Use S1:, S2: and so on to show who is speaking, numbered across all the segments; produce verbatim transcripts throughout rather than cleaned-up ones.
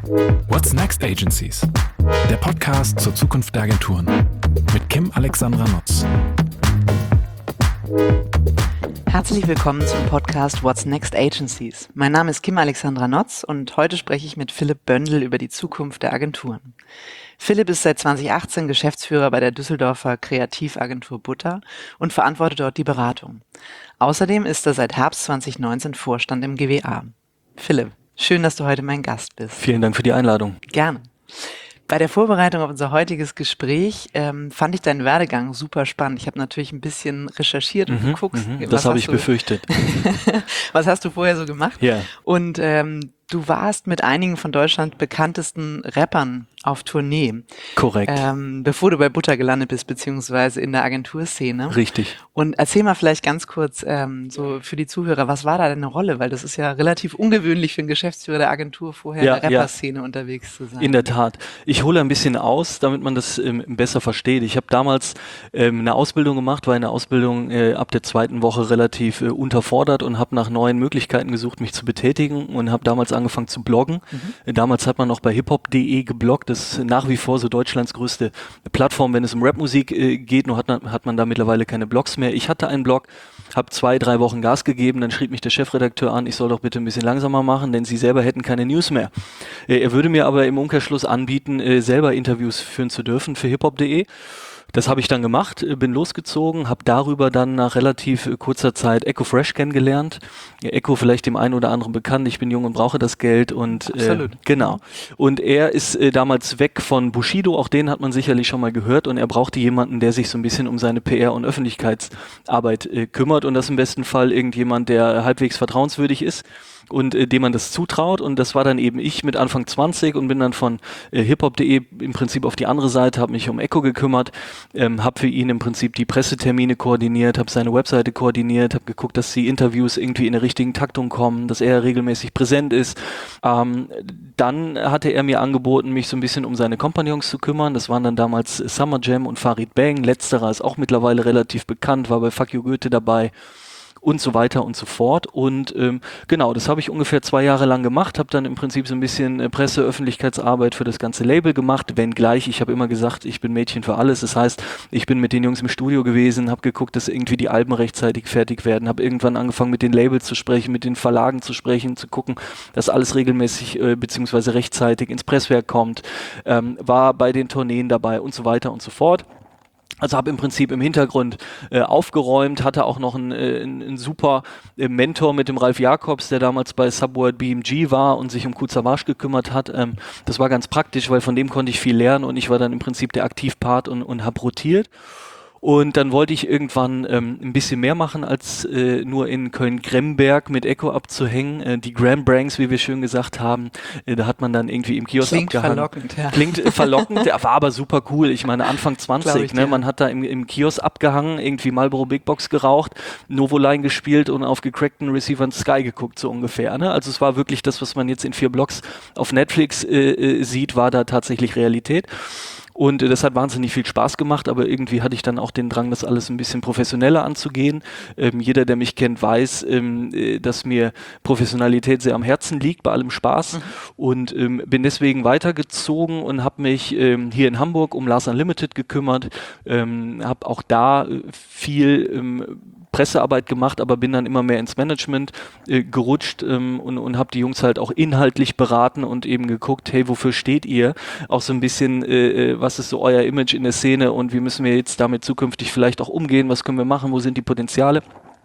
S1: What's Next Agencies? Der Podcast zur Zukunft der Agenturen mit Kim Alexandra Notz.
S2: Herzlich willkommen zum Podcast What's Next Agencies. Mein Name ist Kim Alexandra Notz und heute spreche ich mit Philipp Böndel über die Zukunft der Agenturen. Philipp ist seit zwanzig achtzehn Geschäftsführer bei der Düsseldorfer Kreativagentur Butter und verantwortet dort die Beratung. Außerdem ist er seit Herbst zwanzig neunzehn Vorstand im G W A. Philipp, schön, dass du heute mein Gast bist.
S3: Vielen Dank für die Einladung.
S2: Gerne. Bei der Vorbereitung auf unser heutiges Gespräch ähm, fand ich deinen Werdegang super spannend. Ich habe natürlich ein bisschen recherchiert und
S3: Mhm,
S2: geguckt.
S3: mhm, das habe ich
S2: du,
S3: befürchtet.
S2: Was hast du vorher so gemacht?
S3: Ja.
S2: Und ähm, du warst mit einigen von Deutschland bekanntesten Rappern auf Tournee.
S3: Korrekt.
S2: Ähm, bevor du bei Butter gelandet bist, beziehungsweise in der Agenturszene.
S3: Richtig.
S2: Und erzähl mal vielleicht ganz kurz ähm, so für die Zuhörer, was war da deine Rolle? Weil das ist ja relativ ungewöhnlich für einen Geschäftsführer der Agentur, vorher
S3: Ja,
S2: in der Rapper-Szene ja. unterwegs zu sein.
S3: In der Tat. Ich hole ein bisschen aus, damit man das ähm, besser versteht. Ich habe damals ähm, eine Ausbildung gemacht, war in der Ausbildung äh, ab der zweiten Woche relativ äh, unterfordert und habe nach neuen Möglichkeiten gesucht, mich zu betätigen und habe damals angefangen zu bloggen. Mhm. Damals hat man noch bei hiphop punkt de gebloggt. Das ist nach wie vor so Deutschlands größte Plattform, wenn es um Rapmusik äh, geht. Nur hat, hat man da mittlerweile keine Blogs mehr. Ich hatte einen Blog, habe zwei, drei Wochen Gas gegeben. Dann schrieb mich der Chefredakteur an, ich soll doch bitte ein bisschen langsamer machen, denn sie selber hätten keine News mehr. Äh, er würde mir aber im Umkehrschluss anbieten, äh, selber Interviews führen zu dürfen für hiphop punkt de. Das habe ich dann gemacht, bin losgezogen, habe darüber dann nach relativ kurzer Zeit Echo Fresh kennengelernt. Echo vielleicht dem einen oder anderen bekannt, ich bin jung und brauche das Geld und äh, genau. Und er ist äh, damals weg von Bushido, auch den hat man sicherlich schon mal gehört und er brauchte jemanden, der sich so ein bisschen um seine P R und Öffentlichkeitsarbeit äh, kümmert und das im besten Fall irgendjemand, der halbwegs vertrauenswürdig ist und äh, dem man das zutraut und das war dann eben ich mit Anfang zwanzig und bin dann von äh, hiphop punkt de im Prinzip auf die andere Seite, habe mich um Echo gekümmert, ähm, habe für ihn im Prinzip die Pressetermine koordiniert, habe seine Webseite koordiniert, habe geguckt, dass die Interviews irgendwie in der richtigen Taktung kommen, dass er regelmäßig präsent ist. Ähm, dann hatte er mir angeboten, mich so ein bisschen um seine Kompagnons zu kümmern, das waren dann damals Summer Jam und Farid Bang, letzterer ist auch mittlerweile relativ bekannt, war bei Fuck You Goethe dabei und so weiter und so fort und ähm, genau, das habe ich ungefähr zwei Jahre lang gemacht, habe dann im Prinzip so ein bisschen äh, Presse-, Öffentlichkeitsarbeit für das ganze Label gemacht, wenngleich, ich habe immer gesagt, ich bin Mädchen für alles, das heißt, ich bin mit den Jungs im Studio gewesen, habe geguckt, dass irgendwie die Alben rechtzeitig fertig werden, habe irgendwann angefangen mit den Labels zu sprechen, mit den Verlagen zu sprechen, zu gucken, dass alles regelmäßig äh, beziehungsweise rechtzeitig ins Presswerk kommt, ähm, war bei den Tourneen dabei und so weiter und so fort. Also habe im Prinzip im Hintergrund äh, aufgeräumt, hatte auch noch einen, äh, einen, einen super äh, Mentor mit dem Ralf Jakobs, der damals bei Subworld B M G war und sich um Kool Savas gekümmert hat. Ähm, das war ganz praktisch, weil von dem konnte ich viel lernen und ich war dann im Prinzip der Aktivpart und, und habe rotiert. Und dann wollte ich irgendwann ähm, ein bisschen mehr machen, als äh, nur in Köln-Gremberg mit Echo abzuhängen. Äh, die Grambranks, wie wir schön gesagt haben, äh, da hat man dann irgendwie im Kiosk
S2: Klingt
S3: abgehangen.
S2: verlockend, ja.
S3: Klingt äh, verlockend, war aber super cool. Ich meine, Anfang zwanzig,
S2: ich,
S3: ne?
S2: ja.
S3: Man hat da im, im Kiosk abgehangen, irgendwie Marlboro Big Box geraucht, Novoline gespielt und auf gecrackten Receivern Sky geguckt, so ungefähr. Ne? Also es war wirklich das, was man jetzt in vier Blocks auf Netflix äh, äh, sieht, war da tatsächlich Realität. Und äh, das hat wahnsinnig viel Spaß gemacht, aber irgendwie hatte ich dann auch den Drang, das alles ein bisschen professioneller anzugehen. Ähm, jeder, der mich kennt, weiß, ähm, äh, dass mir Professionalität sehr am Herzen liegt, bei allem Spaß. Mhm. Und ähm, bin deswegen weitergezogen und habe mich ähm, hier in Hamburg um Lars Unlimited gekümmert. Ähm, habe auch da äh, viel ähm, Pressearbeit gemacht, aber bin dann immer mehr ins Management äh, gerutscht ähm, und, und habe die Jungs halt auch inhaltlich beraten und eben geguckt, hey, wofür steht ihr? Auch so ein bisschen, äh, was ist so euer Image in der Szene und wie müssen wir jetzt damit zukünftig vielleicht auch umgehen? Was können wir machen? Wo sind die Potenziale?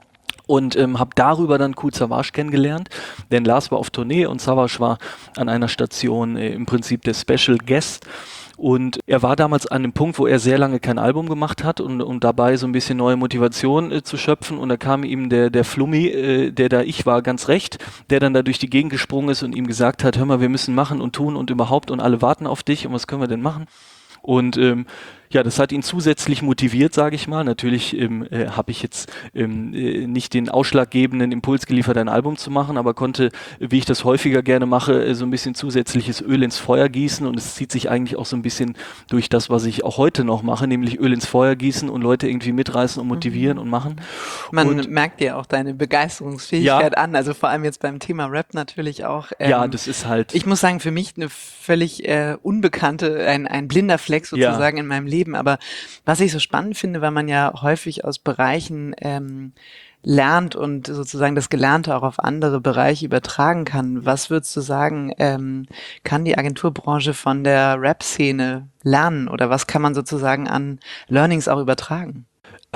S3: Und ähm, habe darüber dann Kool Savas kennengelernt, denn Lars war auf Tournee und Savas war an einer Station äh, im Prinzip der Special Guest. Und er war damals an dem Punkt, wo er sehr lange kein Album gemacht hat und, und dabei so ein bisschen neue Motivation äh, zu schöpfen. Und da kam ihm der, der Flummi, äh, der da ich war, ganz recht, der dann da durch die Gegend gesprungen ist und ihm gesagt hat, hör mal, wir müssen machen und tun und überhaupt und alle warten auf dich und was können wir denn machen? Und ähm, Ja, das hat ihn zusätzlich motiviert, sage ich mal. Natürlich ähm, äh, habe ich jetzt ähm, äh, nicht den ausschlaggebenden Impuls geliefert, ein Album zu machen, aber konnte, wie ich das häufiger gerne mache, äh, so ein bisschen zusätzliches Öl ins Feuer gießen, und es zieht sich eigentlich auch so ein bisschen durch das, was ich auch heute noch mache, nämlich Öl ins Feuer gießen und Leute irgendwie mitreißen und motivieren mhm. und machen.
S2: Man
S3: und,
S2: merkt dir auch deine Begeisterungsfähigkeit ja, an, also vor allem jetzt beim Thema Rap natürlich auch. Ähm,
S3: ja, das ist halt...
S2: Ich muss sagen, für mich eine völlig äh, unbekannte, ein, ein blinder Fleck sozusagen ja. in meinem Leben. Aber was ich so spannend finde, weil man ja häufig aus Bereichen ähm, lernt und sozusagen das Gelernte auch auf andere Bereiche übertragen kann. Was würdest du sagen, ähm, kann die Agenturbranche von der Rap-Szene lernen, oder was kann man sozusagen an Learnings auch übertragen?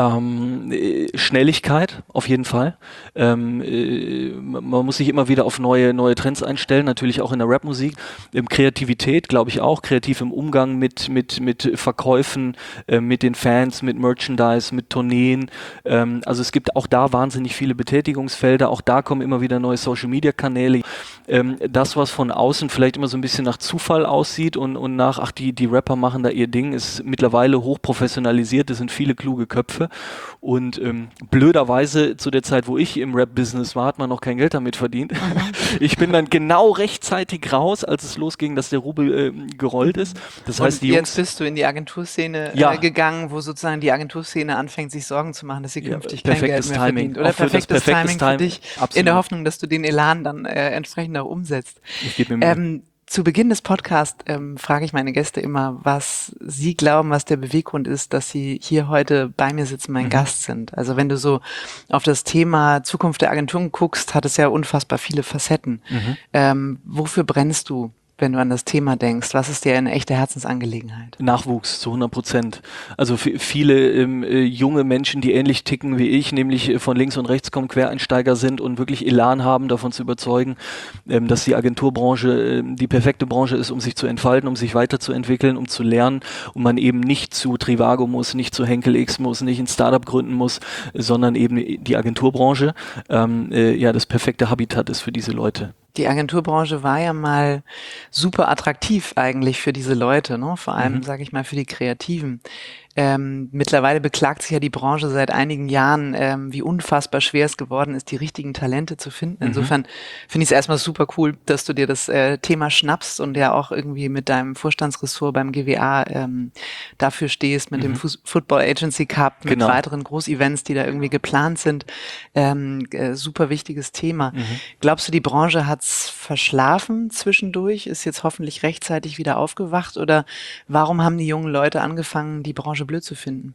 S3: Ähm, Schnelligkeit auf jeden Fall. Ähm, äh, man muss sich immer wieder auf neue neue Trends einstellen, natürlich auch in der Rapmusik. Ähm, Kreativität, glaube ich auch, kreativ im Umgang mit mit mit Verkäufen, äh, mit den Fans, mit Merchandise, mit Tourneen. Ähm, also es gibt auch da wahnsinnig viele Betätigungsfelder. Auch da kommen immer wieder neue Social-Media-Kanäle. Ähm, das, was von außen vielleicht immer so ein bisschen nach Zufall aussieht und und nach, ach, die die Rapper machen da ihr Ding, ist mittlerweile hochprofessionalisiert. Es sind viele kluge Köpfe. Und ähm, blöderweise zu der Zeit, wo ich im Rap-Business war, hat man noch kein Geld damit verdient. Mhm. Ich bin dann genau rechtzeitig raus, als es losging, dass der Rubel äh, gerollt ist. Das
S2: und
S3: heißt, die
S2: jetzt
S3: Jungs,
S2: bist du in die Agenturszene
S3: ja.
S2: äh, gegangen, wo sozusagen die Agenturszene anfängt, sich Sorgen zu machen, dass sie künftig
S3: ja,
S2: kein Geld mehr
S3: Timing.
S2: verdient. Oder perfektes, perfektes Timing für dich, absolut. In der Hoffnung, dass du den Elan dann äh, entsprechend auch umsetzt.
S3: Ich gebe mir Mühe.
S2: Ähm, Zu Beginn des Podcasts ähm, frage ich meine Gäste immer, was sie glauben, was der Beweggrund ist, dass sie hier heute bei mir sitzen, mein mhm. Gast sind. Also wenn du so auf das Thema Zukunft der Agenturen guckst, hat es ja unfassbar viele Facetten. Mhm. Ähm, wofür brennst du, wenn du an das Thema denkst? Was ist dir eine echte Herzensangelegenheit?
S3: Nachwuchs zu hundert Prozent. Also f- viele ähm, äh, junge Menschen, die ähnlich ticken wie ich, nämlich äh, von links und rechts kommen, Quereinsteiger sind und wirklich Elan haben, davon zu überzeugen, ähm, dass die Agenturbranche äh, die perfekte Branche ist, um sich zu entfalten, um sich weiterzuentwickeln, um zu lernen, und man eben nicht zu Trivago muss, nicht zu Henkel X muss, nicht ein Startup gründen muss, sondern eben die Agenturbranche ähm, äh, ja das perfekte Habitat ist für diese Leute.
S2: Die Agenturbranche war ja mal super attraktiv eigentlich für diese Leute, ne? Vor allem, mhm. sage ich mal, für die Kreativen. Ähm, mittlerweile beklagt sich ja die Branche seit einigen Jahren, ähm, wie unfassbar schwer es geworden ist, die richtigen Talente zu finden. Insofern mhm. finde ich es erstmal super cool, dass du dir das äh, Thema schnappst und ja auch irgendwie mit deinem Vorstandsressort beim G W A ähm, dafür stehst, mit mhm. dem Fu- Football Agency Cup, mit
S3: genau.
S2: weiteren Großevents, die da irgendwie geplant sind. Ähm, äh, super wichtiges Thema. Mhm. Glaubst du, die Branche hat's verschlafen zwischendurch, ist jetzt hoffentlich rechtzeitig wieder aufgewacht, oder warum haben die jungen Leute angefangen, die Branche blöd zu finden?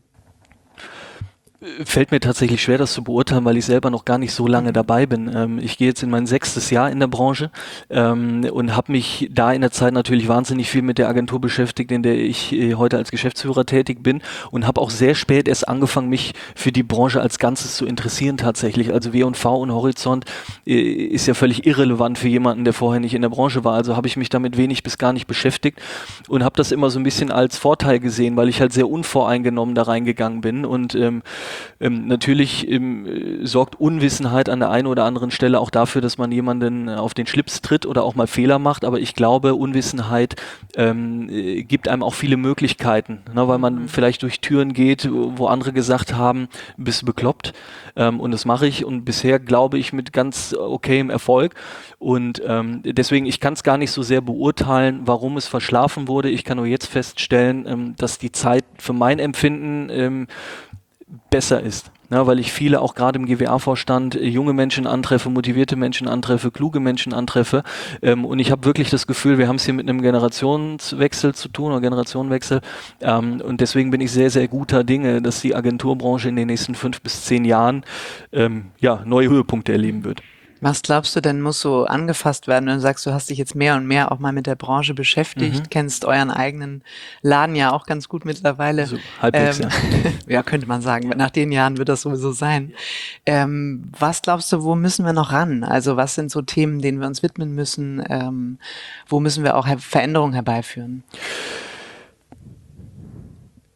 S3: Fällt mir tatsächlich schwer, das zu beurteilen, weil ich selber noch gar nicht so lange dabei bin. Ähm, ich gehe jetzt in mein sechstes Jahr in der Branche ähm, und habe mich da in der Zeit natürlich wahnsinnig viel mit der Agentur beschäftigt, in der ich äh, heute als Geschäftsführer tätig bin, und habe auch sehr spät erst angefangen, mich für die Branche als Ganzes zu interessieren tatsächlich. Also W und V und Horizont äh, ist ja völlig irrelevant für jemanden, der vorher nicht in der Branche war. Also habe ich mich damit wenig bis gar nicht beschäftigt und habe das immer so ein bisschen als Vorteil gesehen, weil ich halt sehr unvoreingenommen da reingegangen bin. Und ähm, Ähm, natürlich ähm, sorgt Unwissenheit an der einen oder anderen Stelle auch dafür, dass man jemanden auf den Schlips tritt oder auch mal Fehler macht, aber ich glaube, Unwissenheit ähm, äh, gibt einem auch viele Möglichkeiten, ne, weil man vielleicht durch Türen geht, wo andere gesagt haben, bist du bekloppt, ähm, und das mache ich, und bisher glaube ich mit ganz okayem Erfolg, und ähm, deswegen, ich kann es gar nicht so sehr beurteilen, warum es verschlafen wurde. Ich kann nur jetzt feststellen, ähm, dass die Zeit für mein Empfinden ähm, besser ist, ja, weil ich viele auch gerade im G W A-Vorstand äh, junge Menschen antreffe, motivierte Menschen antreffe, kluge Menschen antreffe, ähm, und ich habe wirklich das Gefühl, wir haben es hier mit einem Generationswechsel zu tun oder Generationenwechsel, ähm, und deswegen bin ich sehr, sehr guter Dinge, dass die Agenturbranche in den nächsten fünf bis zehn Jahren ähm, ja, neue Höhepunkte erleben wird.
S2: Was glaubst du denn, muss so angefasst werden, wenn du sagst, du hast dich jetzt mehr und mehr auch mal mit der Branche beschäftigt, mhm. kennst euren eigenen Laden ja auch ganz gut mittlerweile.
S3: So, halbwegs,
S2: ähm,
S3: ja.
S2: Ja, könnte man sagen. Nach den Jahren wird das sowieso sein. Ähm, was glaubst du, wo müssen wir noch ran? Also was sind so Themen, denen wir uns widmen müssen? Ähm, wo müssen wir auch Veränderungen herbeiführen?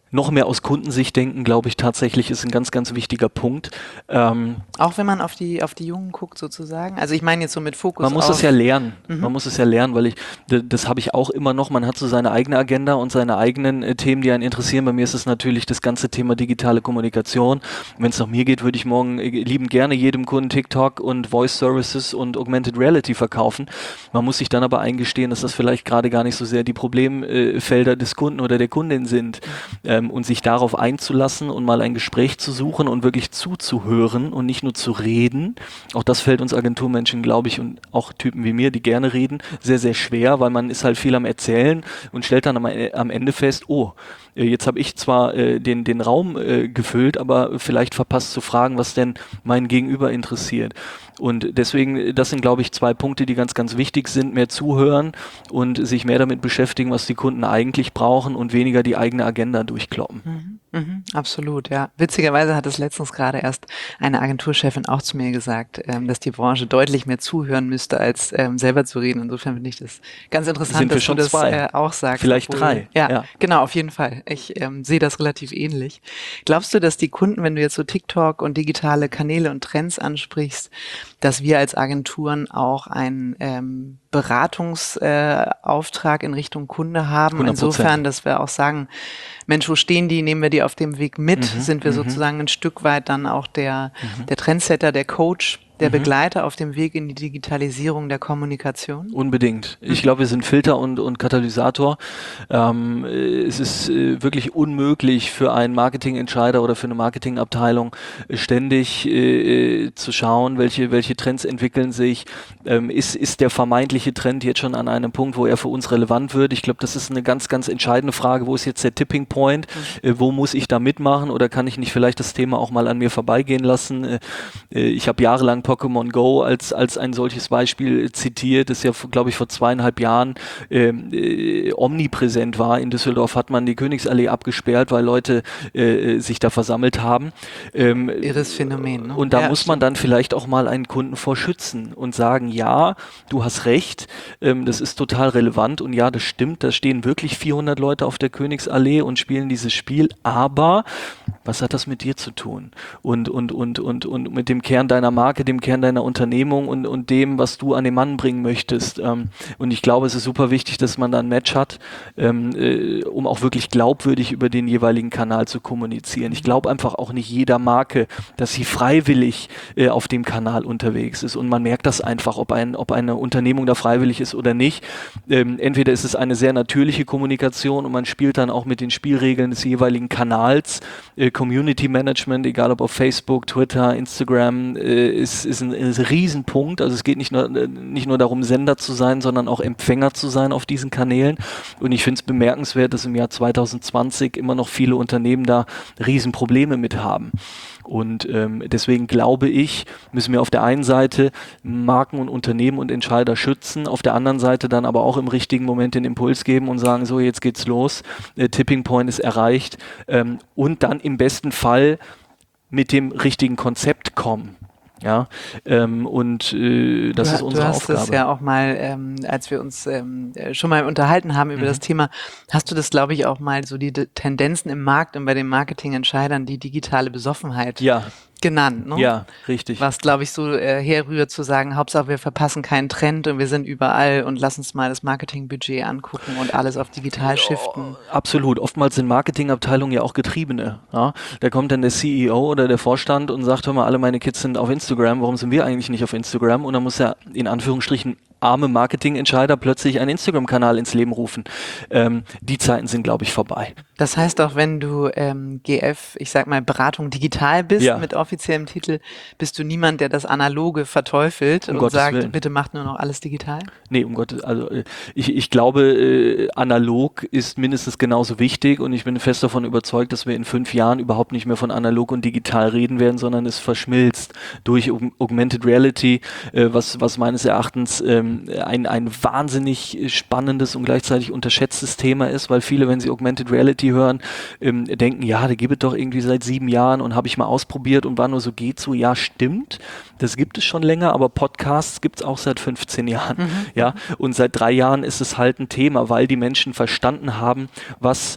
S3: noch mehr aus Kundensicht denken, glaube ich, tatsächlich ist ein ganz, ganz wichtiger Punkt. Ähm,
S2: Auch wenn man auf die, auf die Jungen guckt sozusagen? Also ich meine jetzt so mit Fokus
S3: man muss
S2: auf...
S3: es ja lernen.
S2: Mhm.
S3: Man muss es ja lernen, weil ich, d- das habe ich auch immer noch, man hat so seine eigene Agenda und seine eigenen äh, Themen, die einen interessieren. Bei mir ist es natürlich das ganze Thema digitale Kommunikation. Wenn es nach mir geht, würde ich morgen äh, liebend gerne jedem Kunden TikTok und Voice Services und Augmented Reality verkaufen. Man muss sich dann aber eingestehen, dass das vielleicht gerade gar nicht so sehr die Problemfelder des Kunden oder der Kundin sind. Ähm, und sich darauf einzulassen und mal ein Gespräch zu suchen und wirklich zuzuhören und nicht nur zu reden. Auch das fällt uns Agenturmenschen, glaube ich, und auch Typen wie mir, die gerne reden, sehr, sehr schwer, weil man ist halt viel am Erzählen und stellt dann am, am Ende fest, oh, jetzt habe ich zwar äh, den, den Raum äh, gefüllt, aber vielleicht verpasst zu fragen, was denn mein Gegenüber interessiert. Und deswegen, das sind, glaube ich, zwei Punkte, die ganz, ganz wichtig sind. Mehr zuhören und sich mehr damit beschäftigen, was die Kunden eigentlich brauchen und weniger die eigene Agenda durchkloppen.
S2: Mhm, mhm, absolut, ja. Witzigerweise hat es letztens gerade erst eine Agenturchefin auch zu mir gesagt, ähm, dass die Branche deutlich mehr zuhören müsste, als ähm, selber zu reden. Insofern finde ich das ganz interessant,
S3: Sind wir
S2: dass
S3: schon
S2: du das
S3: zwei.
S2: äh, auch sagst.
S3: Vielleicht
S2: obwohl,
S3: drei.
S2: Ja,
S3: Ja.
S2: genau, auf jeden Fall. Ich ähm, sehe das relativ ähnlich. Glaubst du, dass die Kunden, wenn du jetzt so TikTok und digitale Kanäle und Trends ansprichst, dass wir als Agenturen auch einen ähm, Beratungsauftrag äh, in Richtung Kunde haben?
S3: hundert Prozent.
S2: Insofern, dass wir auch sagen, Mensch, wo stehen die? Nehmen wir die auf dem Weg mit?
S3: Mhm,
S2: Sind wir
S3: mhm.
S2: sozusagen ein Stück weit dann auch der,
S3: Mhm.
S2: der Trendsetter, der Coach, der
S3: Mhm.
S2: Begleiter auf dem Weg in die Digitalisierung der Kommunikation?
S3: Unbedingt. Ich glaube, wir sind Filter und, und Katalysator. Ähm, äh, es ist äh, wirklich unmöglich für einen Marketingentscheider oder für eine Marketingabteilung äh, ständig äh, zu schauen, welche, welche Trends entwickeln sich. Ähm, ist, ist der vermeintliche Trend jetzt schon an einem Punkt, wo er für uns relevant wird? Ich glaube, das ist eine ganz, ganz entscheidende Frage. Wo ist jetzt der Tipping Point? Mhm. Äh, wo muss ich da mitmachen? Oder kann ich nicht vielleicht das Thema auch mal an mir vorbeigehen lassen? Äh, äh, ich habe jahrelang Pokémon Go als, als ein solches Beispiel äh, zitiert, das ja, glaube ich, vor zweieinhalb Jahren ähm, äh, omnipräsent war. In Düsseldorf hat man die Königsallee abgesperrt, weil Leute äh, sich da versammelt haben. Ähm,
S2: Irres Phänomen, ne?
S3: Und da
S2: Ja,
S3: muss man dann vielleicht auch mal einen Kunden vor schützen und sagen, ja, du hast recht, ähm, das ist total relevant und ja, das stimmt, da stehen wirklich vierhundert Leute auf der Königsallee und spielen dieses Spiel, aber was hat das mit dir zu tun? Und, und, und, und, und mit dem Kern deiner Marke, dem Kern deiner Unternehmung und, und dem, was du an den Mann bringen möchtest. Ähm, und ich glaube, es ist super wichtig, dass man da ein Match hat, ähm, äh, um auch wirklich glaubwürdig über den jeweiligen Kanal zu kommunizieren. Ich glaube einfach auch nicht jeder Marke, dass sie freiwillig äh, auf dem Kanal unterwegs ist. Und man merkt das einfach, ob, ein, ob eine Unternehmung da freiwillig ist oder nicht. Ähm, entweder ist es eine sehr natürliche Kommunikation und man spielt dann auch mit den Spielregeln des jeweiligen Kanals. Äh, Community Management, egal ob auf Facebook, Twitter, Instagram, äh, ist, ist ein, ist ein Riesenpunkt. Also es geht nicht nur, nicht nur darum, Sender zu sein, sondern auch Empfänger zu sein auf diesen Kanälen. Und ich finde es bemerkenswert, dass im Jahr zwanzig zwanzig immer noch viele Unternehmen da Riesenprobleme mit haben. Und ähm, deswegen glaube ich, müssen wir auf der einen Seite Marken und Unternehmen und Entscheider schützen, auf der anderen Seite dann aber auch im richtigen Moment den Impuls geben und sagen, so jetzt geht's los, äh, Tipping Point ist erreicht ähm, und dann im besten Fall mit dem richtigen Konzept kommen. Ja, ähm, und äh, das
S2: du,
S3: ist unsere
S2: du hast
S3: Aufgabe.
S2: Das ja auch mal, ähm, als wir uns ähm, schon mal unterhalten haben über
S3: Mhm.
S2: das Thema, hast du das, glaube ich, auch mal so die D- Tendenzen im Markt und bei den Marketingentscheidern, die digitale Besoffenheit
S3: Ja,
S2: genannt, ne?
S3: ja, richtig.
S2: Was, glaube ich, so äh, herrührt zu sagen, Hauptsache wir verpassen keinen Trend und wir sind überall und lass uns mal das Marketingbudget angucken und alles auf digital shiften.
S3: Absolut. Oftmals sind Marketingabteilungen ja auch Getriebene. Ja? Da kommt dann der C E O oder der Vorstand und sagt, hör mal, alle meine Kids sind auf Instagram, warum sind wir eigentlich nicht auf Instagram? Und dann muss er in Anführungsstrichen arme Marketingentscheider plötzlich einen Instagram-Kanal ins Leben rufen. Ähm, die Zeiten sind, glaube ich, vorbei.
S2: Das heißt auch, wenn du ähm, G F, ich sag mal, Beratung digital bist,
S3: Ja.
S2: mit offiziellem Titel, bist du niemand, der das Analoge verteufelt
S3: Um
S2: und
S3: Gottes
S2: sagt,
S3: Willen.
S2: bitte macht nur noch alles digital?
S3: Nee, um Gottes, also äh, ich, ich glaube, äh, analog ist mindestens genauso wichtig und ich bin fest davon überzeugt, dass wir in fünf Jahren überhaupt nicht mehr von analog und digital reden werden, sondern es verschmilzt durch Aug- Augmented Reality, äh, was, was meines Erachtens ähm, ein, ein wahnsinnig spannendes und gleichzeitig unterschätztes Thema ist, weil viele, wenn sie Augmented Reality hören, ähm, denken, ja, der gibt es doch irgendwie seit sieben Jahren und habe ich mal ausprobiert und war nur so, geht so, ja, stimmt, das gibt es schon länger, aber Podcasts gibt es auch seit fünfzehn Jahren,
S2: Mhm.
S3: ja, und seit drei Jahren ist es halt ein Thema, weil die Menschen verstanden haben, was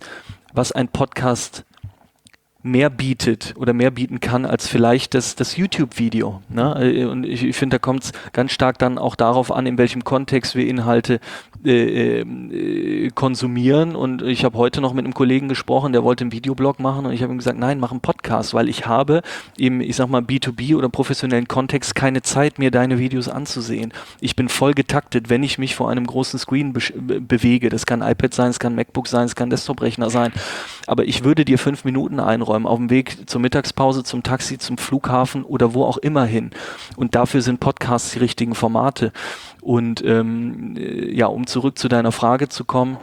S3: was ein Podcast mehr bietet oder mehr bieten kann als vielleicht das, das YouTube-Video. Ne? Und ich, ich finde, da kommt es ganz stark dann auch darauf an, in welchem Kontext wir Inhalte äh, äh, konsumieren. Und ich habe heute noch mit einem Kollegen gesprochen, der wollte einen Videoblog machen und ich habe ihm gesagt, nein, mach einen Podcast, weil ich habe im, ich sag mal, B zwei B oder professionellen Kontext keine Zeit, mir deine Videos anzusehen. Ich bin voll getaktet, wenn ich mich vor einem großen Screen be- bewege. Das kann iPad sein, es kann MacBook sein, es kann Desktop-Rechner sein. Aber ich würde dir fünf Minuten einräumen, auf dem Weg zur Mittagspause, zum Taxi, zum Flughafen oder wo auch immer hin. Und dafür sind Podcasts die richtigen Formate. Und ähm, ja, um zurück zu deiner Frage zu kommen,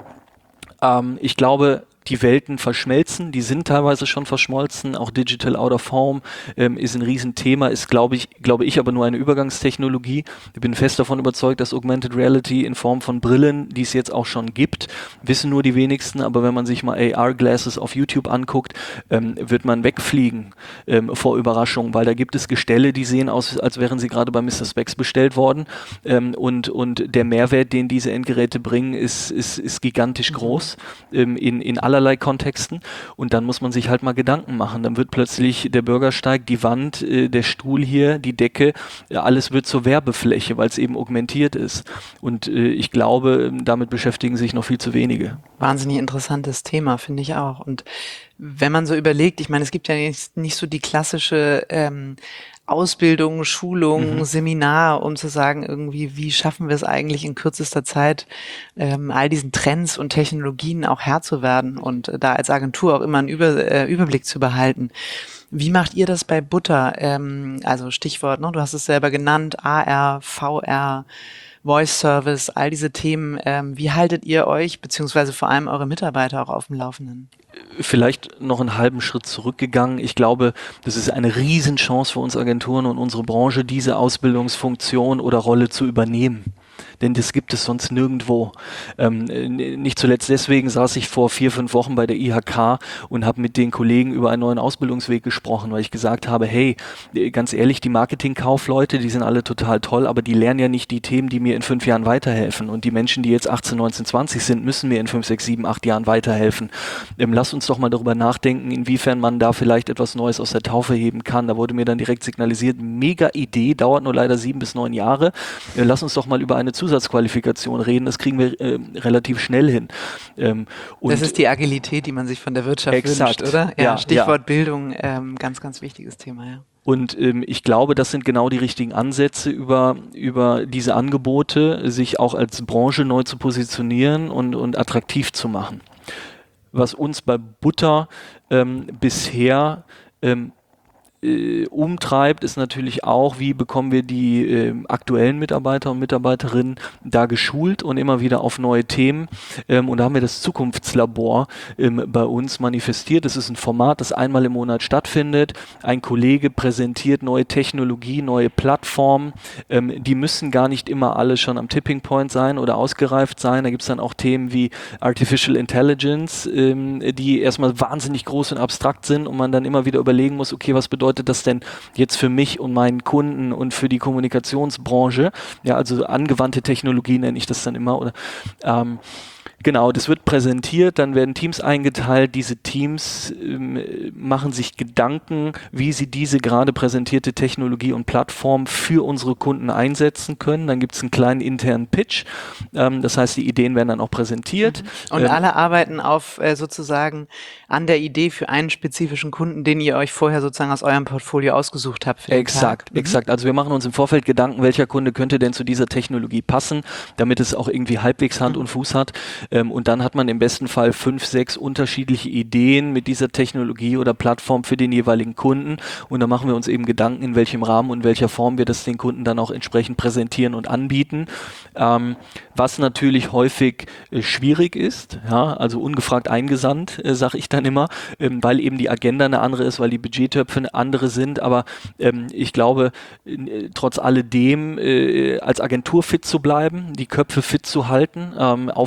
S3: ähm, ich glaube, die Welten verschmelzen, die sind teilweise schon verschmolzen, auch Digital Out of Home ähm, ist ein Riesenthema, ist glaube ich, glaube ich aber nur eine Übergangstechnologie. Ich bin fest davon überzeugt, dass Augmented Reality in Form von Brillen, die es jetzt auch schon gibt, wissen nur die wenigsten, aber wenn man sich mal A R-Glasses auf YouTube anguckt, ähm, wird man wegfliegen ähm, vor Überraschung, weil da gibt es Gestelle, die sehen aus, als wären sie gerade bei Mister Spex bestellt worden ähm, und, und der Mehrwert, den diese Endgeräte bringen, ist, ist, ist gigantisch groß ähm, in, in aller allerlei Kontexten und dann muss man sich halt mal Gedanken machen. Dann wird plötzlich der Bürgersteig, die Wand, äh, der Stuhl hier, die Decke, äh, alles wird zur Werbefläche, weil es eben augmentiert ist. Und äh, ich glaube, damit beschäftigen sich noch viel zu wenige.
S2: Wahnsinnig interessantes Thema, finde ich auch. Und wenn man so überlegt, ich meine, es gibt ja nicht, nicht so die klassische ähm, Ausbildung, Schulung, mhm. Seminar, um zu sagen, irgendwie, wie schaffen wir es eigentlich in kürzester Zeit, ähm, all diesen Trends und Technologien auch Herr zu werden und äh, da als Agentur auch immer einen Über, äh, Überblick zu behalten. Wie macht ihr das bei Butter? Ähm, also Stichwort, ne, du hast es selber genannt, A R, V R, Voice Service, all diese Themen. Ähm, wie haltet ihr euch, beziehungsweise vor allem eure Mitarbeiter auch auf dem Laufenden?
S3: Vielleicht noch einen halben Schritt zurückgegangen. Ich glaube, das ist eine Riesenchance für uns Agenturen und unsere Branche, diese Ausbildungsfunktion oder Rolle zu übernehmen. Denn das gibt es sonst nirgendwo. Ähm, nicht zuletzt deswegen saß ich vor vier, fünf Wochen bei der I H K und habe mit den Kollegen über einen neuen Ausbildungsweg gesprochen, weil ich gesagt habe, hey, ganz ehrlich, die Marketingkaufleute, die sind alle total toll, aber die lernen ja nicht die Themen, die mir in fünf Jahren weiterhelfen. Und die Menschen, die jetzt achtzehn, neunzehn, zwanzig sind, müssen mir in fünf, sechs, sieben, acht Jahren weiterhelfen. Ähm, lass uns doch mal darüber nachdenken, inwiefern man da vielleicht etwas Neues aus der Taufe heben kann. Da wurde mir dann direkt signalisiert, mega Idee, dauert nur leider sieben bis neun Jahre. Äh, lass uns doch mal über eine Zusatzqualifikation reden, das kriegen wir äh, relativ schnell hin. Ähm, und
S2: das ist die Agilität, die man sich von der Wirtschaft
S3: exakt,
S2: wünscht, oder? Ja,
S3: ja,
S2: Stichwort
S3: ja.
S2: Bildung, ähm, ganz, ganz wichtiges Thema, ja.
S3: Und ähm, ich glaube, das sind genau die richtigen Ansätze, über, über diese Angebote sich auch als Branche neu zu positionieren und, und attraktiv zu machen. Was uns bei Butter ähm, bisher ähm, Äh, umtreibt, ist natürlich auch, wie bekommen wir die äh, aktuellen Mitarbeiter und Mitarbeiterinnen da geschult und immer wieder auf neue Themen. Ähm, und da haben wir das Zukunftslabor ähm, bei uns manifestiert. Das ist ein Format, das einmal im Monat stattfindet. Ein Kollege präsentiert neue Technologie, neue Plattformen. Ähm, die müssen gar nicht immer alle schon am Tipping Point sein oder ausgereift sein. Da gibt es dann auch Themen wie Artificial Intelligence, ähm, die erstmal wahnsinnig groß und abstrakt sind und man dann immer wieder überlegen muss, okay, was bedeutet bedeutet das denn jetzt für mich und meinen Kunden und für die Kommunikationsbranche? Ja, also angewandte Technologie nenne ich das dann immer. Oder ähm, genau, das wird präsentiert, dann werden Teams eingeteilt. Diese Teams ähm, machen sich Gedanken, wie sie diese gerade präsentierte Technologie und Plattform für unsere Kunden einsetzen können. Dann gibt es einen kleinen internen Pitch. Ähm, das heißt, die Ideen werden dann auch präsentiert.
S2: Mhm. Und
S3: ähm,
S2: alle arbeiten auf äh, sozusagen an der Idee für einen spezifischen Kunden, den ihr euch vorher sozusagen aus eurem Portfolio ausgesucht habt für den
S3: Exakt,
S2: Tag. Mhm.
S3: exakt. Also wir machen uns im Vorfeld Gedanken, welcher Kunde könnte denn zu dieser Technologie passen, damit es auch irgendwie halbwegs Hand
S2: Mhm.
S3: und Fuß hat. Ähm, und dann hat man im besten Fall fünf, sechs unterschiedliche Ideen mit dieser Technologie oder Plattform für den jeweiligen Kunden. Und dann machen wir uns eben Gedanken, in welchem Rahmen und welcher Form wir das den Kunden dann auch entsprechend präsentieren und anbieten. Ähm, was natürlich häufig äh, schwierig ist, ja, also ungefragt eingesandt, äh, sage ich dann immer, ähm, weil eben die Agenda eine andere ist, weil die Budgettöpfe eine andere sind. Aber ähm, ich glaube, äh, trotz alledem äh, als Agentur fit zu bleiben, die Köpfe fit zu halten, ähm, aufmerksam zu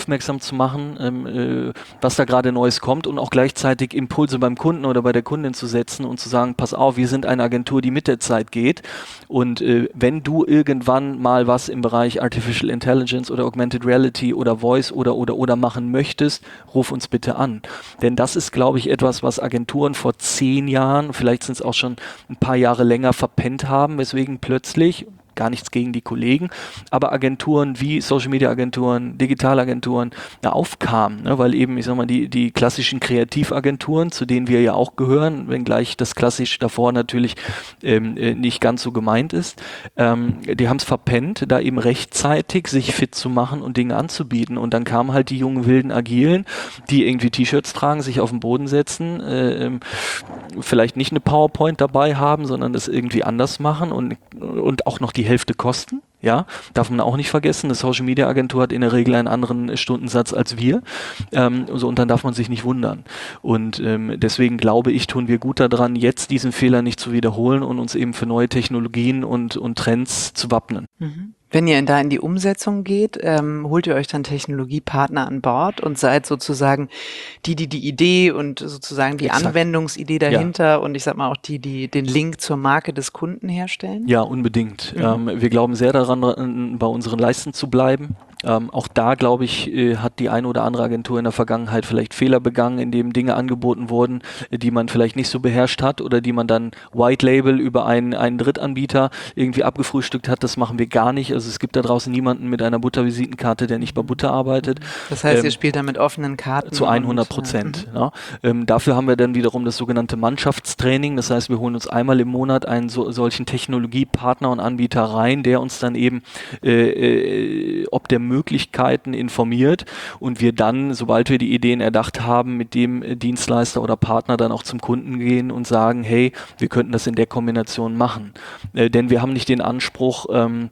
S3: zu machen, ähm, äh, was da gerade Neues kommt und auch gleichzeitig Impulse beim Kunden oder bei der Kundin zu setzen und zu sagen, pass auf, wir sind eine Agentur, die mit der Zeit geht und äh, wenn du irgendwann mal was im Bereich Artificial Intelligence oder Augmented Reality oder Voice oder oder oder machen möchtest, ruf uns bitte an. Denn das ist, glaube ich, etwas, was Agenturen vor zehn Jahren, vielleicht sind es auch schon ein paar Jahre länger verpennt haben, weswegen plötzlich, gar nichts gegen die Kollegen, aber Agenturen wie Social-Media-Agenturen, Digitalagenturen ja, aufkamen, ne? Weil eben, ich sag mal, die, die klassischen Kreativagenturen, zu denen wir ja auch gehören, wenngleich das klassisch davor natürlich ähm, nicht ganz so gemeint ist, ähm, die haben es verpennt, da eben rechtzeitig sich fit zu machen und Dinge anzubieten und dann kamen halt die jungen wilden Agilen, die irgendwie T-Shirts tragen, sich auf den Boden setzen, äh, ähm, vielleicht nicht eine PowerPoint dabei haben, sondern das irgendwie anders machen und, und auch noch die Hälfte kosten. Ja, darf man auch nicht vergessen. Eine Social Media Agentur hat in der Regel einen anderen Stundensatz als wir. Ähm, so, und dann darf man sich nicht wundern. Und ähm, deswegen glaube ich, tun wir gut daran, jetzt diesen Fehler nicht zu wiederholen und uns eben für neue Technologien und, und Trends zu wappnen.
S2: Mhm. Wenn ihr da in die Umsetzung geht, ähm, holt ihr euch dann Technologiepartner an Bord und seid sozusagen die, die die Idee und sozusagen die
S3: Exakt.
S2: Anwendungsidee dahinter ja. Und ich sag mal auch die, die den Link zur Marke des Kunden herstellen?
S3: Ja, unbedingt. Mhm. Ähm, wir glauben sehr daran, bei unseren Leisten zu bleiben. Ähm, auch da, glaube ich, äh, hat die eine oder andere Agentur in der Vergangenheit vielleicht Fehler begangen, indem Dinge angeboten wurden, äh, die man vielleicht nicht so beherrscht hat oder die man dann White Label über einen, einen Drittanbieter irgendwie abgefrühstückt hat. Das machen wir gar nicht. Also es gibt da draußen niemanden mit einer Buttervisitenkarte, der nicht bei Butter arbeitet.
S2: Das heißt,
S3: ähm,
S2: ihr spielt da mit offenen Karten?
S3: Zu hundert Prozent. Ja. Ja. Ähm, dafür haben wir dann wiederum das sogenannte Mannschaftstraining. Das heißt, wir holen uns einmal im Monat einen so, solchen Technologiepartner und Anbieter rein, der uns dann eben äh, äh, ob der Möglichkeiten informiert und wir dann, sobald wir die Ideen erdacht haben, mit dem Dienstleister oder Partner dann auch zum Kunden gehen und sagen, hey, wir könnten das in der Kombination machen. Äh, denn wir haben nicht den Anspruch, ähm,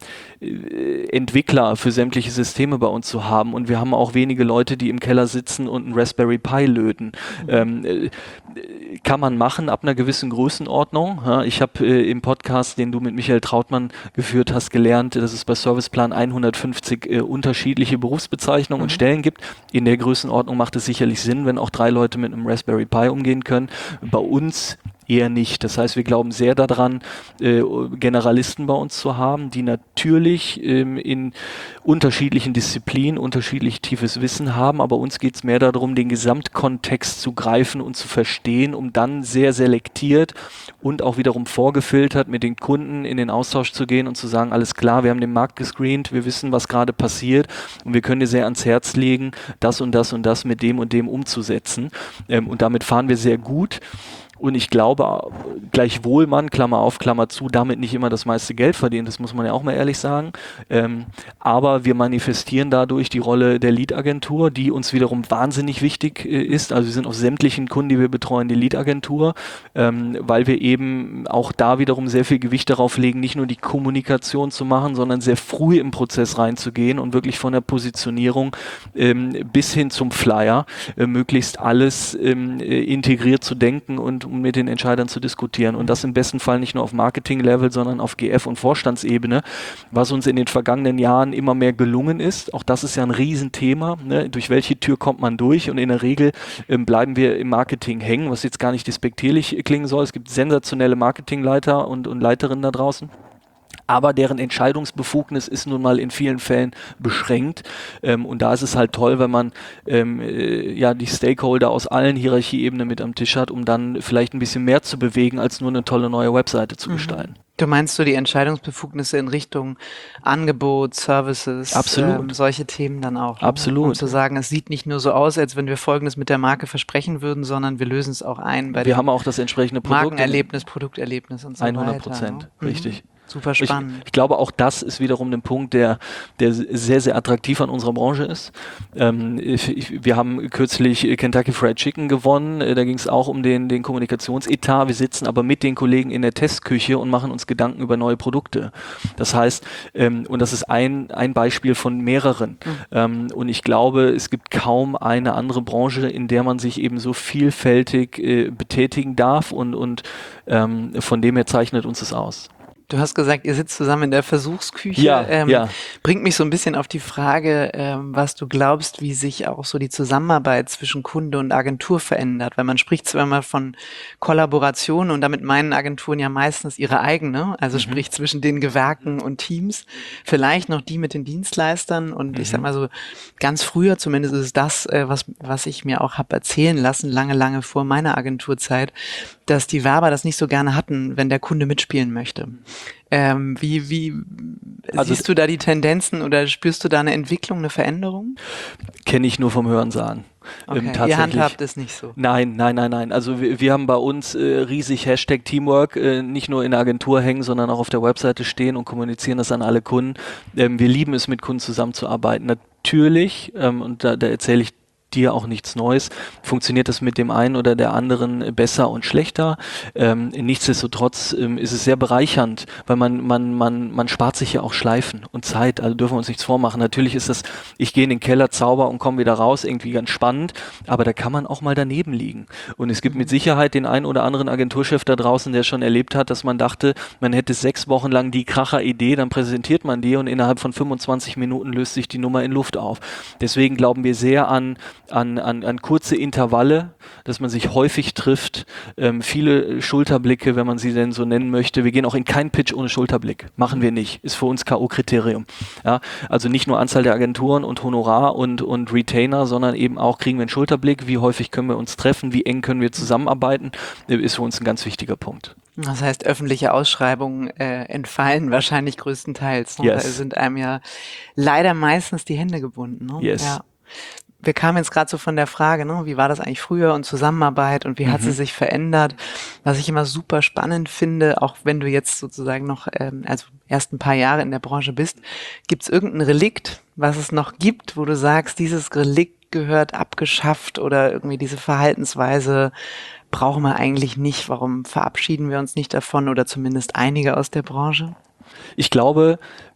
S3: Entwickler für sämtliche Systeme bei uns zu haben und wir haben auch wenige Leute, die im Keller sitzen und einen Raspberry Pi löten. Mhm. Ähm, äh, kann man machen ab einer gewissen Größenordnung. Ja, ich habe äh, im Podcast, den du mit Michael Trautmann geführt hast, gelernt, dass es bei Serviceplan hundertfünfzig äh, unterschiedliche Berufsbezeichnungen mhm. und Stellen gibt. In der Größenordnung macht es sicherlich Sinn, wenn auch drei Leute mit einem Raspberry Pi umgehen können. Bei uns eher nicht. Das heißt, wir glauben sehr daran, äh, Generalisten bei uns zu haben, die natürlich ähm, in unterschiedlichen Disziplinen unterschiedlich tiefes Wissen haben, aber uns geht es mehr darum, den Gesamtkontext zu greifen und zu verstehen, um dann sehr selektiert und auch wiederum vorgefiltert mit den Kunden in den Austausch zu gehen und zu sagen, alles klar, wir haben den Markt gescreent, wir wissen, was gerade passiert und wir können dir sehr ans Herz legen, das und das und das mit dem und dem umzusetzen. Ähm, und damit fahren wir sehr gut. Und ich glaube, gleichwohl man, Klammer auf, Klammer zu, damit nicht immer das meiste Geld verdient, das muss man ja auch mal ehrlich sagen. Ähm, aber wir manifestieren dadurch die Rolle der Lead-Agentur, die uns wiederum wahnsinnig wichtig äh, ist. Also wir sind auf sämtlichen Kunden, die wir betreuen, die Lead-Agentur, ähm, weil wir eben auch da wiederum sehr viel Gewicht darauf legen, nicht nur die Kommunikation zu machen, sondern sehr früh im Prozess reinzugehen und wirklich von der Positionierung ähm, bis hin zum Flyer äh, möglichst alles ähm, äh, integriert zu denken und um mit den Entscheidern zu diskutieren. Und das im besten Fall nicht nur auf Marketing-Level, sondern auf G F- und Vorstandsebene, was uns in den vergangenen Jahren immer mehr gelungen ist. Auch das ist ja ein Riesenthema. Ne? Durch welche Tür kommt man durch? Und in der Regel ähm, bleiben wir im Marketing hängen, was jetzt gar nicht despektierlich klingen soll. Es gibt sensationelle Marketingleiter und, und Leiterinnen da draußen. Aber deren Entscheidungsbefugnis ist nun mal in vielen Fällen beschränkt. Ähm, und da ist es halt toll, wenn man ähm, äh, ja die Stakeholder aus allen Hierarchieebenen mit am Tisch hat, um dann vielleicht ein bisschen mehr zu bewegen, als nur eine tolle neue Webseite zu mhm. gestalten.
S2: Du meinst so die Entscheidungsbefugnisse in Richtung Angebot, Services,
S3: Absolut.
S2: Ähm, solche Themen dann auch.
S3: Absolut.
S2: Um zu sagen, es sieht nicht nur so aus, als wenn wir Folgendes mit der Marke versprechen würden, sondern wir lösen es auch ein bei
S3: wir haben auch das entsprechende Produkt.
S2: Markenerlebnis, Produkterlebnis und so
S3: hundert Prozent,
S2: weiter.
S3: richtig.
S2: Mhm. Super spannend.
S3: Ich, ich glaube, auch das ist wiederum ein Punkt, der, der sehr, sehr attraktiv an unserer Branche ist. Ähm, ich, wir haben kürzlich Kentucky Fried Chicken gewonnen. Da ging es auch um den, den Kommunikationsetat. Wir sitzen aber mit den Kollegen in der Testküche und machen uns Gedanken über neue Produkte. Das heißt, ähm, und das ist ein, ein Beispiel von mehreren. Mhm. Ähm, und ich glaube, es gibt kaum eine andere Branche, in der man sich eben so vielfältig äh, betätigen darf und, und ähm, von dem her zeichnet uns das aus.
S2: Du hast gesagt, ihr sitzt zusammen in der Versuchsküche.
S3: Ja,
S2: ähm,
S3: ja.
S2: Bringt mich so ein bisschen auf die Frage, ähm, was du glaubst, wie sich auch so die Zusammenarbeit zwischen Kunde und Agentur verändert. Weil man spricht zwar immer von Kollaboration und damit meinen Agenturen ja meistens ihre eigene, also
S3: Mhm.
S2: sprich zwischen den Gewerken und Teams, vielleicht noch die mit den Dienstleistern und
S3: Mhm.
S2: ich sag mal so, ganz früher zumindest ist es das, äh, was, was ich mir auch habe erzählen lassen, lange, lange vor meiner Agenturzeit, dass die Werber das nicht so gerne hatten, wenn der Kunde mitspielen möchte. Ähm, wie wie
S3: Also
S2: siehst du da die Tendenzen oder spürst du da eine Entwicklung, eine Veränderung?
S3: Kenne ich nur vom Hörensagen.
S2: Okay,
S3: Ähm,
S2: ihr
S3: tatsächlich.
S2: handhabt es nicht so.
S3: Nein, nein, nein, nein. Also wir, wir haben bei uns äh, riesig Hashtag Teamwork, äh, nicht nur in der Agentur hängen, sondern auch auf der Webseite stehen und kommunizieren das an alle Kunden. Ähm, wir lieben es, mit Kunden zusammenzuarbeiten. Natürlich, ähm, und da, da erzähle ich dir auch nichts Neues, funktioniert das mit dem einen oder der anderen besser und schlechter. Ähm, nichtsdestotrotz ähm, ist es sehr bereichernd, weil man, man, man, man spart sich ja auch Schleifen und Zeit, also dürfen wir uns nichts vormachen. Natürlich ist das, ich gehe in den Keller, zauber und komme wieder raus, irgendwie ganz spannend, aber da kann man auch mal daneben liegen. Und es gibt mit Sicherheit den einen oder anderen Agenturchef da draußen, der schon erlebt hat, dass man dachte, man hätte sechs Wochen lang die Kracher-Idee, dann präsentiert man die und innerhalb von fünfundzwanzig Minuten löst sich die Nummer in Luft auf. Deswegen glauben wir sehr an An, an, an kurze Intervalle, dass man sich häufig trifft, ähm, viele Schulterblicke, wenn man sie denn so nennen möchte. Wir gehen auch in keinen Pitch ohne Schulterblick. Machen wir nicht. Ist für uns K O-Kriterium. Ja, also nicht nur Anzahl der Agenturen und Honorar und, und Retainer, sondern eben auch, kriegen wir einen Schulterblick, wie häufig können wir uns treffen, wie eng können wir zusammenarbeiten, ist für uns ein ganz wichtiger Punkt.
S2: Das heißt, öffentliche Ausschreibungen äh, entfallen wahrscheinlich größtenteils. Ne?
S3: Yes.
S2: Da sind einem ja leider meistens die Hände gebunden. Ne?
S3: Yes.
S2: Ja. Wir kamen jetzt gerade so von der Frage, ne, wie war das eigentlich früher und Zusammenarbeit und wie hat
S3: Mhm.
S2: sie sich verändert? Was ich immer super spannend finde, auch wenn du jetzt sozusagen noch, ähm, also erst ein paar Jahre in der Branche bist, gibt es irgendein Relikt, was es noch gibt, wo du sagst, dieses Relikt gehört abgeschafft oder irgendwie diese Verhaltensweise brauchen wir eigentlich nicht? Warum verabschieden wir uns nicht davon oder zumindest einige aus der Branche?
S3: Ich glaube,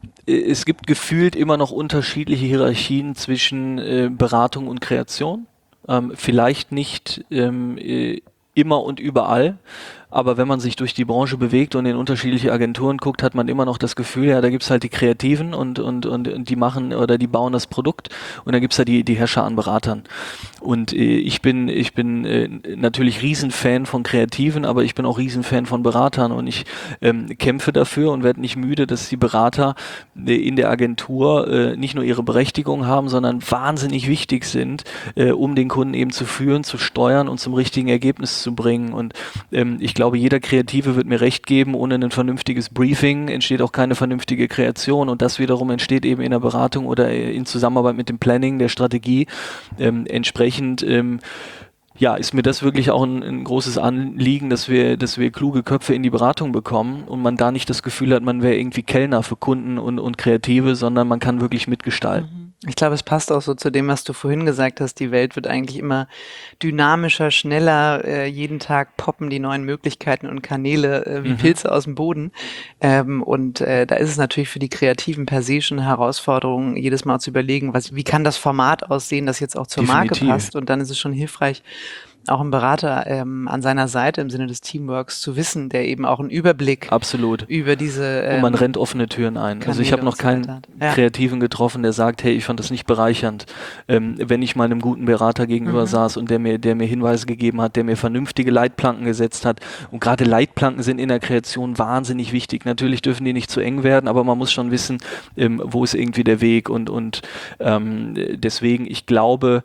S3: es gibt gefühlt immer noch unterschiedliche Hierarchien zwischen äh, Beratung und Kreation. Ähm, vielleicht nicht ähm, äh, immer und überall, aber wenn man sich durch die Branche bewegt und in unterschiedliche Agenturen guckt, hat man immer noch das Gefühl, ja, da gibt's halt die Kreativen und, und, und, und die machen oder die bauen das Produkt und dann gibt's da die, die Herrscher an Beratern. Und äh, ich bin, ich bin äh, natürlich Riesenfan von Kreativen, aber ich bin auch Riesenfan von Beratern und ich ähm, kämpfe dafür und werde nicht müde, dass die Berater äh, in der Agentur äh, nicht nur ihre Berechtigung haben, sondern wahnsinnig wichtig sind, äh, um den Kunden eben zu führen, zu steuern und zum richtigen Ergebnis zu bringen. Und ähm, ich glaube, jeder Kreative wird mir recht geben, ohne ein vernünftiges Briefing entsteht auch keine vernünftige Kreation und das wiederum entsteht eben in der Beratung oder in Zusammenarbeit mit dem Planning, der Strategie. Ähm, entsprechend ähm, ja, ist mir das wirklich auch ein, ein großes Anliegen, dass wir, dass wir kluge Köpfe in die Beratung bekommen und man da nicht das Gefühl hat, man wäre irgendwie Kellner für Kunden und, und Kreative, sondern man kann wirklich mitgestalten.
S2: Ich glaube, es passt auch so zu dem, was du vorhin gesagt hast. Die Welt wird eigentlich immer dynamischer, schneller. Äh, jeden Tag poppen die neuen Möglichkeiten und Kanäle äh, wie
S3: Mhm.
S2: Pilze aus dem Boden. Ähm, und äh, da ist es natürlich für die Kreativen per se schon eine Herausforderung, jedes Mal zu überlegen, was, wie kann das Format aussehen, das jetzt auch zur Marke
S3: Definitiv.
S2: passt. Und dann ist es schon hilfreich, auch einen Berater ähm, an seiner Seite im Sinne des Teamworks zu wissen, der eben auch einen Überblick
S3: Absolut.
S2: über diese ähm,
S3: Und man rennt offene Türen ein. Also ich
S2: Kanäle
S3: habe noch
S2: und so
S3: keinen
S2: weiter. Ja.
S3: Kreativen getroffen, der sagt, hey, ich fand das nicht bereichernd, ähm, wenn ich meinem guten Berater gegenüber
S2: Mhm.
S3: saß und der mir, der mir Hinweise gegeben hat, der mir vernünftige Leitplanken gesetzt hat. Und gerade Leitplanken sind in der Kreation wahnsinnig wichtig. Natürlich dürfen die nicht zu eng werden, aber man muss schon wissen, ähm, wo ist irgendwie der Weg und, und ähm, deswegen, ich glaube,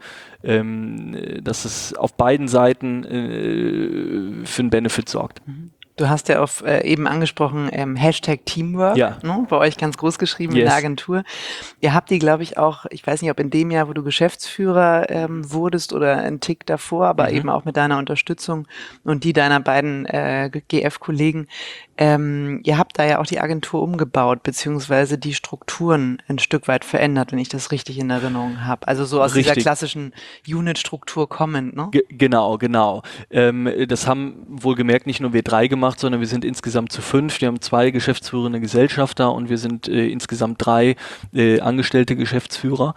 S3: ähm, dass es auf beiden Seiten äh, für einen Benefit sorgt.
S2: Du hast ja auf äh, eben angesprochen, ähm, Hashtag Teamwork,
S3: Ja.
S2: ne, bei euch ganz groß geschrieben in
S3: Yes.
S2: der Agentur. Ihr habt die, glaube ich, auch, ich weiß nicht, ob in dem Jahr, wo du Geschäftsführer ähm, wurdest oder einen Tick davor, aber
S3: Mhm.
S2: eben auch mit deiner Unterstützung und die deiner beiden äh, G F-Kollegen. Ähm, ihr habt da ja auch die Agentur umgebaut, beziehungsweise die Strukturen ein Stück weit verändert, wenn ich das richtig in Erinnerung habe. Also so aus dieser
S3: Richtig.
S2: klassischen Unit-Struktur kommend, ne?
S3: Ge- Genau, genau. Ähm, das haben wohlgemerkt nicht nur wir drei gemacht, gemacht, sondern wir sind insgesamt zu fünf. Wir haben zwei geschäftsführende Gesellschafter und wir sind äh, insgesamt drei äh, angestellte Geschäftsführer,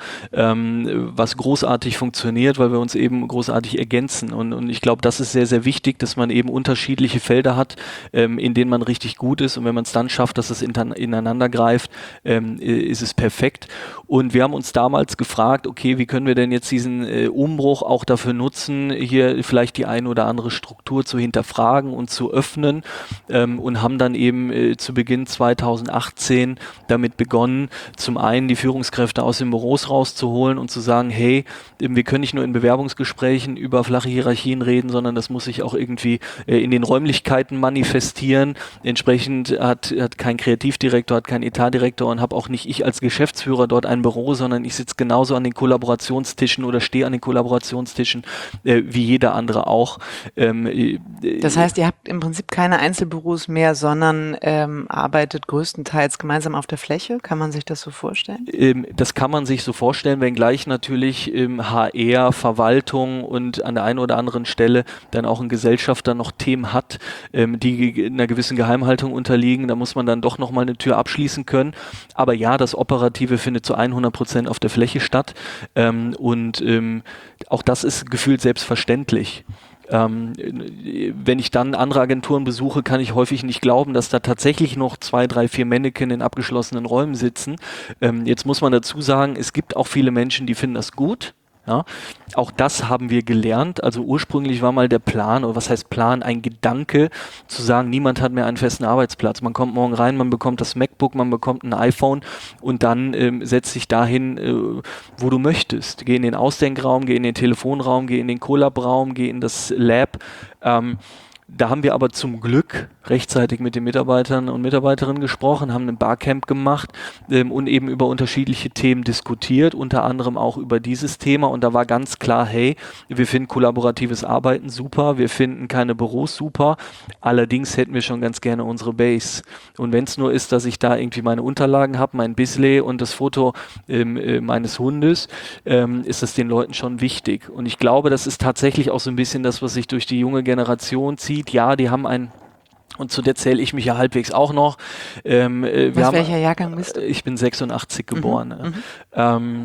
S3: ähm, was großartig funktioniert, weil wir uns eben großartig ergänzen. Und, und ich glaube, das ist sehr, sehr wichtig, dass man eben unterschiedliche Felder hat, ähm, in denen man richtig gut ist. Und wenn man es dann schafft, dass es inter- ineinander greift, ähm, ist es perfekt. Und wir haben uns damals gefragt, okay, wie können wir denn jetzt diesen äh, Umbruch auch dafür nutzen, hier vielleicht die eine oder andere Struktur zu hinterfragen und zu öffnen, ähm, und haben dann eben äh, zu Beginn zweitausendachtzehn damit begonnen, zum einen die Führungskräfte aus den Büros rauszuholen und zu sagen, hey, wir können nicht nur in Bewerbungsgesprächen über flache Hierarchien reden, sondern das muss sich auch irgendwie äh, in den Räumlichkeiten manifestieren. Entsprechend hat, hat kein Kreativdirektor, hat kein Etatdirektor und habe auch nicht ich als Geschäftsführer dort ein Büro, sondern ich sitze genauso an den Kollaborationstischen oder stehe an den Kollaborationstischen äh, wie jeder andere auch. Ähm, äh,
S2: das heißt, ihr habt im Prinzip keine Einzelbüros mehr, sondern ähm, arbeitet größtenteils gemeinsam auf der Fläche? Kann man sich das so vorstellen?
S3: Ähm, das kann man sich so vorstellen, wenngleich natürlich ähm, H R, Verwaltung und an der einen oder anderen Stelle dann auch ein Gesellschafter noch Themen hat, ähm, die einer gewissen Geheimhaltung unterliegen. Da muss man dann doch nochmal eine Tür abschließen können. Aber ja, das Operative findet zu hundert Prozent auf der Fläche statt. Ähm, und ähm, auch das ist gefühlt selbstverständlich. Ähm, wenn ich dann andere Agenturen besuche, kann ich häufig nicht glauben, dass da tatsächlich noch zwei, drei, vier Mannequin in abgeschlossenen Räumen sitzen. Ähm, jetzt muss man dazu sagen, es gibt auch viele Menschen, die finden das gut. Ja, auch das haben wir gelernt. Also ursprünglich war mal der Plan, oder was heißt Plan, ein Gedanke, zu sagen, niemand hat mehr einen festen Arbeitsplatz. Man kommt morgen rein, man bekommt das MacBook, man bekommt ein iPhone und dann ähm, setzt sich dahin, äh, wo du möchtest. Geh in den Ausdenkraum, geh in den Telefonraum, geh in den Collab-Raum, geh in das Lab. Ähm, Da haben wir aber zum Glück rechtzeitig mit den Mitarbeitern und Mitarbeiterinnen gesprochen, haben ein Barcamp gemacht ähm, und eben über unterschiedliche Themen diskutiert, unter anderem auch über dieses Thema. Und da war ganz klar, hey, wir finden kollaboratives Arbeiten super, wir finden keine Büros super, allerdings hätten wir schon ganz gerne unsere Base. Und wenn es nur ist, dass ich da irgendwie meine Unterlagen habe, mein Bisley und das Foto ähm, äh, meines Hundes, ähm, ist das den Leuten schon wichtig. Und ich glaube, das ist tatsächlich auch so ein bisschen das, was sich durch die junge Generation zieht. Ja, die haben ein, und zu der zähle ich mich ja halbwegs auch noch. Ähm, äh, wir
S2: Was,
S3: haben,
S2: welcher Jahrgang bist du?
S3: Ich bin sechsundachtzig geboren.
S2: Mhm,
S3: äh.
S2: mhm.
S3: Ähm,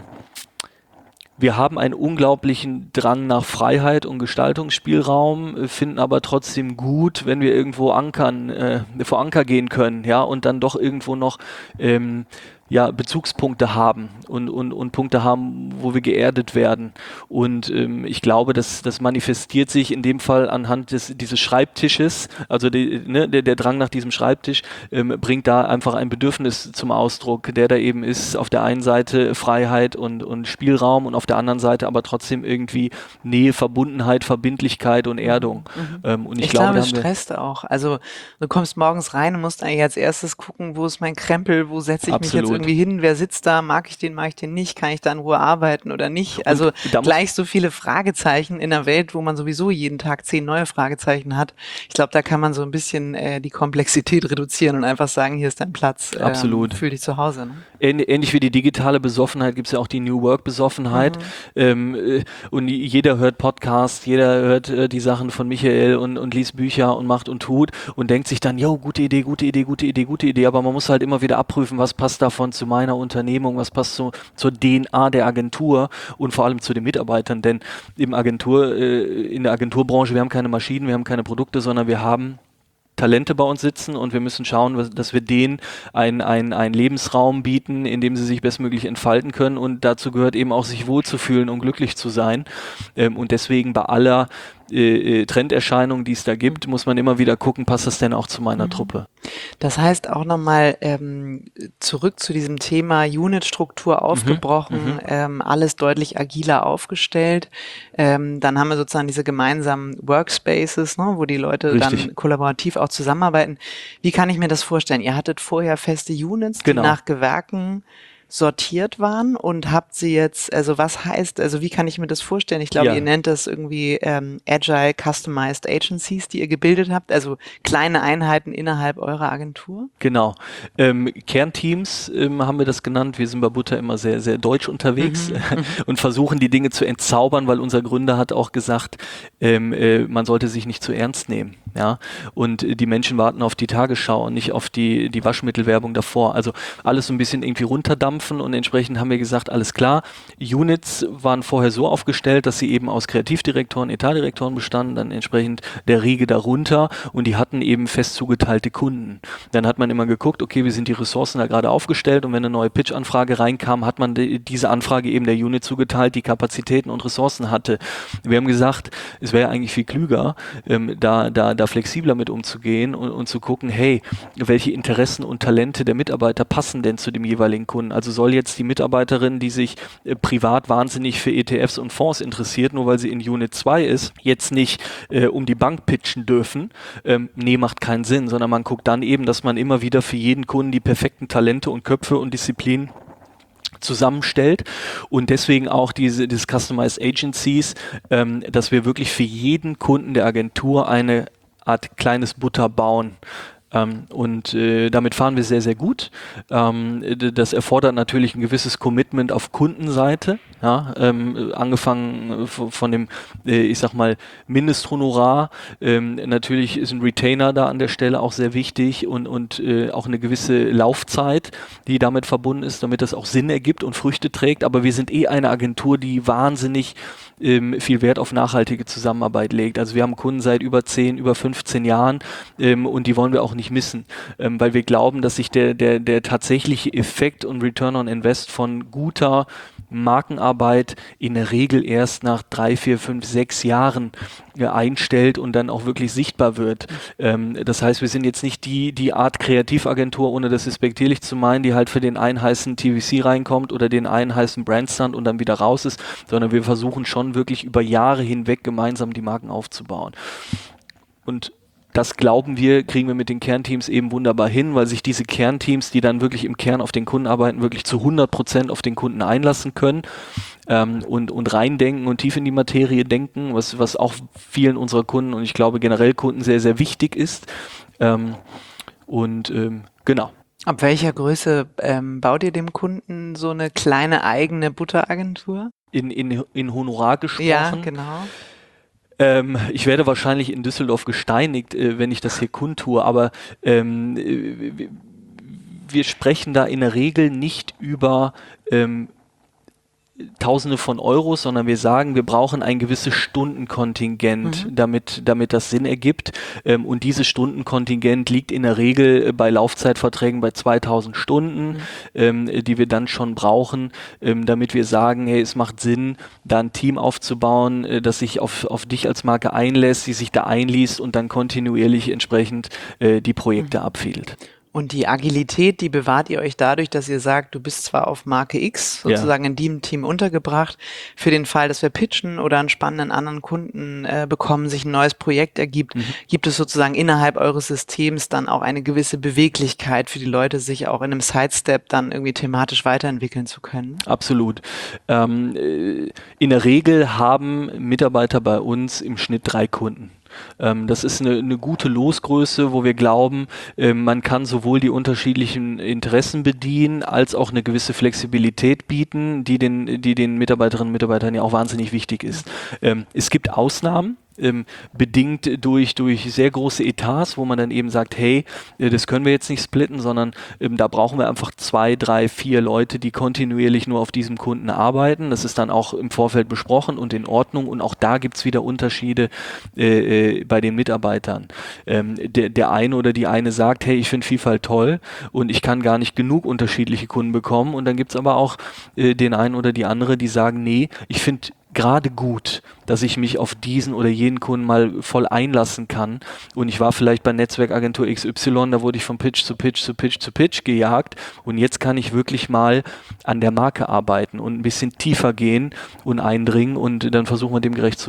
S3: wir haben einen unglaublichen Drang nach Freiheit und Gestaltungsspielraum, finden aber trotzdem gut, wenn wir irgendwo ankern, äh, vor Anker gehen können, ja, und dann doch irgendwo noch ähm, ja, Bezugspunkte haben und, und, und Punkte haben, wo wir geerdet werden. Und ähm, ich glaube, das, das manifestiert sich in dem Fall anhand des, dieses Schreibtisches, also die, ne, der, der Drang nach diesem Schreibtisch ähm, bringt da einfach ein Bedürfnis zum Ausdruck, der da eben ist, auf der einen Seite Freiheit und, und Spielraum und auf der anderen Seite aber trotzdem irgendwie Nähe, Verbundenheit, Verbindlichkeit und Erdung.
S2: Mhm.
S3: Ähm, und ich,
S2: Ich
S3: glaube,
S2: glaube,
S3: da
S2: es
S3: haben wir
S2: stresst auch. Also du kommst morgens rein und musst eigentlich als erstes gucken, wo ist mein Krempel, wo setze ich mich jetzt
S3: Absolut.
S2: irgendwie hin, wer sitzt da, mag ich den, mag ich den nicht, kann ich da in Ruhe arbeiten oder nicht? Also
S3: da muss-
S2: gleich so viele Fragezeichen in einer Welt, wo man sowieso jeden Tag zehn neue Fragezeichen hat. Ich glaube, da kann man so ein bisschen äh, die Komplexität reduzieren und einfach sagen, hier ist dein Platz. Ähm,
S3: Absolut.
S2: Fühl dich zu Hause. Ne?
S3: Ähn- Ähnlich wie die digitale Besoffenheit gibt es ja auch die New Work Besoffenheit.
S2: Mhm.
S3: Ähm, äh, und jeder hört Podcasts, jeder hört äh, die Sachen von Michael und, und liest Bücher und macht und tut und denkt sich dann, jo, gute Idee, gute Idee, gute Idee, gute Idee. Aber man muss halt immer wieder abprüfen, was passt davon zu meiner Unternehmung, was passt zu, zur D N A der Agentur und vor allem zu den Mitarbeitern. Denn im Agentur, äh, in der Agenturbranche, wir haben keine Maschinen, wir haben keine Produkte, sondern wir haben Talente bei uns sitzen und wir müssen schauen, dass wir denen einen ein Lebensraum bieten, in dem sie sich bestmöglich entfalten können, und dazu gehört eben auch, sich wohlzufühlen und glücklich zu sein. Ähm, und deswegen bei aller äh, Trenderscheinung, die es da gibt, muss man immer wieder gucken, passt das denn auch zu meiner
S2: Mhm.
S3: Truppe?
S2: Das heißt auch nochmal ähm, zurück zu diesem Thema Unit-Struktur aufgebrochen,
S3: mhm.
S2: ähm, alles deutlich agiler aufgestellt. Ähm, dann haben wir sozusagen diese gemeinsamen Workspaces, ne, wo die Leute
S3: Richtig.
S2: dann kollaborativ auch zusammenarbeiten. Wie kann ich mir das vorstellen? Ihr hattet vorher feste Units,
S3: Genau.
S2: die nach Gewerken sortiert waren und habt sie jetzt, also was heißt, also wie kann ich mir das vorstellen? Ich glaube,
S3: Ja.
S2: ihr nennt das irgendwie ähm, Agile Customized Agencies, die ihr gebildet habt, also kleine Einheiten innerhalb eurer Agentur?
S3: Genau. Ähm, Kernteams ähm, haben wir das genannt. Wir sind bei Butter immer sehr, sehr deutsch unterwegs
S2: Mhm,
S3: und versuchen die Dinge zu entzaubern, weil unser Gründer hat auch gesagt, ähm, äh, man sollte sich nicht zu ernst nehmen. Ja? Und äh, die Menschen warten auf die Tagesschau und nicht auf die, die Waschmittelwerbung davor. Also alles so ein bisschen irgendwie runterdampfen und entsprechend haben wir gesagt, alles klar. Units waren vorher so aufgestellt, dass sie eben aus Kreativdirektoren, Etatdirektoren bestanden, dann entsprechend der Riege darunter und die hatten eben fest zugeteilte Kunden. Dann hat man immer geguckt, okay, wie sind die Ressourcen da gerade aufgestellt und wenn eine neue Pitch-Anfrage reinkam, hat man die, diese Anfrage eben der Unit zugeteilt, die Kapazitäten und Ressourcen hatte. Wir haben gesagt, es wäre eigentlich viel klüger, ähm, da, da, da flexibler mit umzugehen und, und zu gucken, hey, welche Interessen und Talente der Mitarbeiter passen denn zu dem jeweiligen Kunden? Also soll jetzt die Mitarbeiterin, die sich äh, privat wahnsinnig für E T Fs und Fonds interessiert, nur weil sie in Unit zwei ist, jetzt nicht äh, um die Bank pitchen dürfen? Ähm, nee, macht keinen Sinn, sondern man guckt dann eben, dass man immer wieder für jeden Kunden die perfekten Talente und Köpfe und Disziplinen zusammenstellt und deswegen auch diese, diese Customized Agencies, ähm, dass wir wirklich für jeden Kunden der Agentur eine Art kleines Butter bauen. Ähm, und äh, damit fahren wir sehr, sehr gut. Ähm, d- das erfordert natürlich ein gewisses Commitment auf Kundenseite, ja, ähm, angefangen äh, v- von dem, äh, ich sag mal, Mindesthonorar. Ähm, natürlich ist ein Retainer da an der Stelle auch sehr wichtig und, und äh, auch eine gewisse Laufzeit, die damit verbunden ist, damit das auch Sinn ergibt und Früchte trägt. Aber wir sind eh eine Agentur, die wahnsinnig ähm, viel Wert auf nachhaltige Zusammenarbeit legt. Also wir haben Kunden seit über zehn, über fünfzehn Jahren ähm, und die wollen wir auch nicht missen, ähm, weil wir glauben, dass sich der, der, der tatsächliche Effekt und Return on Invest von guter Markenarbeit in der Regel erst nach drei, vier, fünf, sechs Jahren äh, einstellt und dann auch wirklich sichtbar wird. Ähm, das heißt, wir sind jetzt nicht die, die Art Kreativagentur, ohne das respektierlich zu meinen, die halt für den einen heißen T V C reinkommt oder den einen heißen Brandstand und dann wieder raus ist, sondern wir versuchen schon wirklich über Jahre hinweg gemeinsam die Marken aufzubauen. Und das glauben wir, kriegen wir mit den Kernteams eben wunderbar hin, weil sich diese Kernteams, die dann wirklich im Kern auf den Kunden arbeiten, wirklich zu hundert Prozent auf den Kunden einlassen können ähm, und, und reindenken und tief in die Materie denken, was, was auch vielen unserer Kunden und ich glaube generell Kunden sehr, sehr wichtig ist. Ähm, und ähm, genau.
S2: Ab welcher Größe ähm, baut ihr dem Kunden so eine kleine eigene Butteragentur?
S3: In, in, in Honorar gesprochen.
S2: Ja, genau.
S3: Ähm, ich werde wahrscheinlich in Düsseldorf gesteinigt, äh, wenn ich das hier kundtue, aber ähm, äh, wir sprechen da in der Regel nicht über ähm, Tausende von Euros, sondern wir sagen, wir brauchen ein gewisses Stundenkontingent, mhm. damit, damit das Sinn ergibt. Ähm, und dieses Stundenkontingent liegt in der Regel bei Laufzeitverträgen bei zweitausend Stunden, mhm. ähm, die wir dann schon brauchen, ähm, damit wir sagen, hey, es macht Sinn, da ein Team aufzubauen, äh, das sich auf, auf dich als Marke einlässt, die sich da einliest und dann kontinuierlich entsprechend äh, die Projekte mhm. abfädelt.
S2: Und die Agilität, die bewahrt ihr euch dadurch, dass ihr sagt, du bist zwar auf Marke X sozusagen ja. in diesem Team untergebracht, für den Fall, dass wir pitchen oder einen spannenden anderen Kunden äh, bekommen, sich ein neues Projekt ergibt, mhm. gibt es sozusagen innerhalb eures Systems dann auch eine gewisse Beweglichkeit für die Leute, sich auch in einem Sidestep dann irgendwie thematisch weiterentwickeln zu können?
S3: Absolut. Ähm, äh, in der Regel haben Mitarbeiter bei uns im Schnitt drei Kunden. Ähm, das ist eine, eine gute Losgröße, wo wir glauben, äh, man kann sowohl die unterschiedlichen Interessen bedienen, als auch eine gewisse Flexibilität bieten, die den, die den Mitarbeiterinnen und Mitarbeitern ja auch wahnsinnig wichtig ist. Ähm, es gibt Ausnahmen. Ähm, bedingt durch, durch sehr große Etats, wo man dann eben sagt, hey, äh, das können wir jetzt nicht splitten, sondern ähm, da brauchen wir einfach zwei, drei, vier Leute, die kontinuierlich nur auf diesem Kunden arbeiten. Das ist dann auch im Vorfeld besprochen und in Ordnung und auch da gibt es wieder Unterschiede äh, äh, bei den Mitarbeitern. Ähm, der, der eine oder die eine sagt, hey, ich finde Vielfalt toll und ich kann gar nicht genug unterschiedliche Kunden bekommen und dann gibt es aber auch äh, den einen oder die andere, die sagen, nee, ich finde gerade gut, dass ich mich auf diesen oder jenen Kunden mal voll einlassen kann. Und ich war vielleicht bei Netzwerkagentur X Y, da wurde ich von Pitch zu Pitch zu Pitch zu Pitch gejagt. Und jetzt kann ich wirklich mal an der Marke arbeiten und ein bisschen tiefer gehen und eindringen und dann versuchen wir dem gerecht zu werden.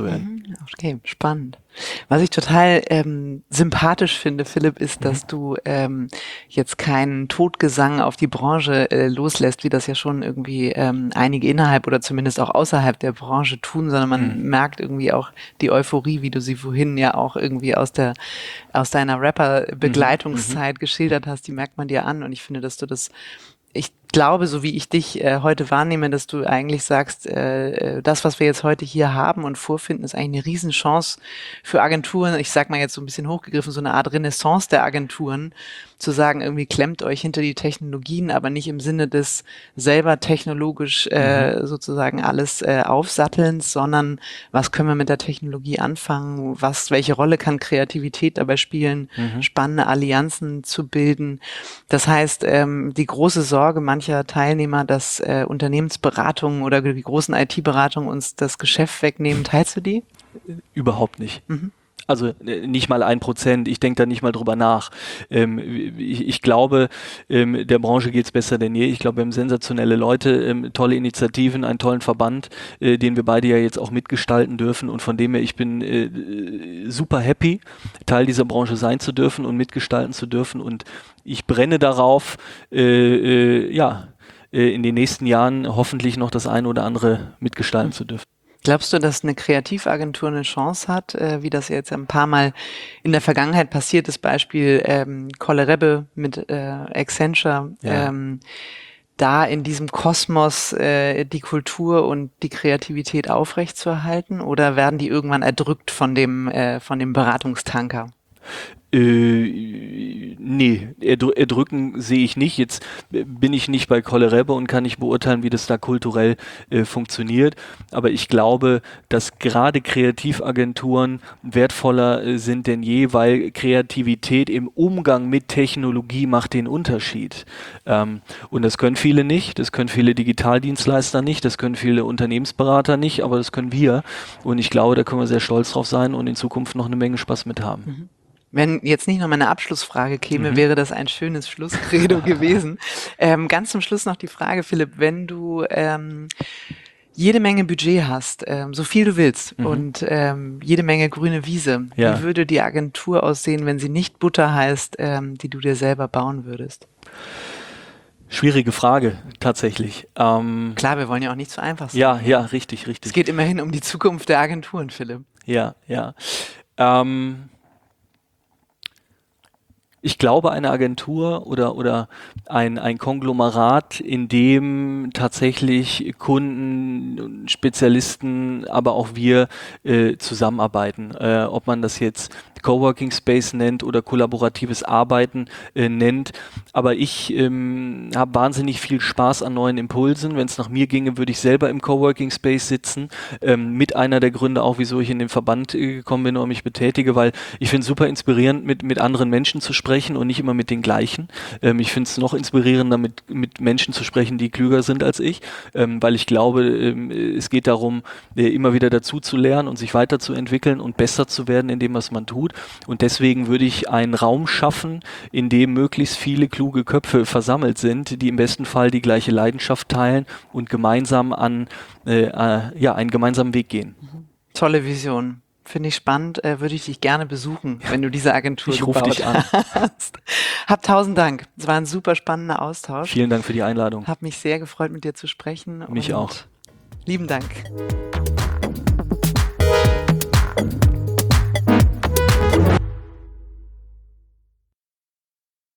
S2: Okay, spannend. Was ich total ähm, sympathisch finde, Philipp, ist, dass mhm. du ähm, jetzt keinen Totgesang auf die Branche äh, loslässt, wie das ja schon irgendwie ähm, einige innerhalb oder zumindest auch außerhalb der Branche tun, sondern man mhm. merkt irgendwie auch die Euphorie, wie du sie vorhin ja auch irgendwie aus der aus deiner Rapper-Begleitungszeit mhm. geschildert hast, die merkt man dir an. Und ich finde, dass du das Ich glaube, so wie ich dich äh, heute wahrnehme, dass du eigentlich sagst, äh, das, was wir jetzt heute hier haben und vorfinden, ist eigentlich eine Riesenchance für Agenturen. Ich sag mal jetzt so ein bisschen hochgegriffen, so eine Art Renaissance der Agenturen, zu sagen, irgendwie klemmt euch hinter die Technologien, aber nicht im Sinne des selber technologisch äh, mhm. sozusagen alles äh, aufsattelns, sondern was können wir mit der Technologie anfangen? Was, welche Rolle kann Kreativität dabei spielen? Mhm. Spannende Allianzen zu bilden. Das heißt, ähm, die große Sorge mancher Teilnehmer, dass äh, Unternehmensberatungen oder die großen I T-Beratungen uns das Geschäft wegnehmen, teilst du die?
S3: Überhaupt nicht. Mhm. Also nicht mal ein Prozent, ich denke da nicht mal drüber nach. Ähm, ich, ich glaube, ähm, der Branche geht's besser denn je. Ich glaube, wir haben sensationelle Leute, ähm, tolle Initiativen, einen tollen Verband, äh, den wir beide ja jetzt auch mitgestalten dürfen und von dem her, ich bin äh, super happy, Teil dieser Branche sein zu dürfen und mitgestalten zu dürfen und ich brenne darauf, äh, äh, ja, äh, in den nächsten Jahren hoffentlich noch das eine oder andere mitgestalten mhm. zu dürfen.
S2: Glaubst du, dass eine Kreativagentur eine Chance hat, äh, wie das jetzt ein paar Mal in der Vergangenheit passiert ist, Beispiel ähm, Colle Rebbe mit äh, Accenture, ja. ähm, da in diesem Kosmos äh, die Kultur und die Kreativität aufrechtzuerhalten, oder werden die irgendwann erdrückt von dem äh, von dem Beratungstanker?
S3: Äh, nee, erdr- erdrücken sehe ich nicht. Jetzt bin ich nicht bei Colle Rebbe und kann nicht beurteilen, wie das da kulturell äh, funktioniert. Aber ich glaube, dass gerade Kreativagenturen wertvoller äh, sind denn je, weil Kreativität im Umgang mit Technologie macht den Unterschied. Ähm, und das können viele nicht, das können viele Digitaldienstleister nicht, das können viele Unternehmensberater nicht, aber das können wir. Und ich glaube, da können wir sehr stolz drauf sein und in Zukunft noch eine Menge Spaß mit haben.
S2: Mhm. Wenn jetzt nicht noch mal eine Abschlussfrage käme, mhm. wäre das ein schönes Schlusskredo gewesen. Ähm, ganz zum Schluss noch die Frage, Philipp, wenn du ähm, jede Menge Budget hast, ähm, so viel du willst mhm. und ähm, jede Menge grüne Wiese, ja. wie würde die Agentur aussehen, wenn sie nicht Butter heißt, ähm, die du dir selber bauen würdest?
S3: Schwierige Frage, tatsächlich. Ähm,
S2: Klar, wir wollen ja auch nicht zu einfach sein.
S3: Ja, ja, richtig, richtig.
S2: Es geht immerhin um die Zukunft der Agenturen, Philipp.
S3: Ja, ja. Ähm, Ich glaube, eine Agentur oder, oder ein, ein Konglomerat, in dem tatsächlich Kunden, Spezialisten, aber auch wir äh, zusammenarbeiten. Äh, ob man das jetzt Coworking Space nennt oder kollaboratives Arbeiten äh, nennt. Aber ich ähm, habe wahnsinnig viel Spaß an neuen Impulsen. Wenn es nach mir ginge, würde ich selber im Coworking Space sitzen. Ähm, mit einer der Gründe auch, wieso ich in den Verband äh, gekommen bin und mich betätige, weil ich finde es super inspirierend, mit, mit anderen Menschen zu sprechen und nicht immer mit den gleichen. Ähm, ich finde es noch inspirierender, mit, mit Menschen zu sprechen, die klüger sind als ich, ähm, weil ich glaube, ähm, es geht darum, äh, immer wieder dazu zu lernen und sich weiterzuentwickeln und besser zu werden in dem, was man tut. Und deswegen würde ich einen Raum schaffen, in dem möglichst viele kluge Köpfe versammelt sind, die im besten Fall die gleiche Leidenschaft teilen und gemeinsam an äh, äh, ja, einen gemeinsamen Weg gehen.
S2: Tolle Vision. Finde ich spannend, äh, würde ich dich gerne besuchen, ja. wenn du diese Agentur
S3: ich gebaut dich an.
S2: hast. Hab tausend Dank. Es war ein super spannender Austausch.
S3: Vielen Dank für die Einladung.
S2: Hab mich sehr gefreut, mit dir zu sprechen.
S3: Mich auch.
S2: Lieben Dank.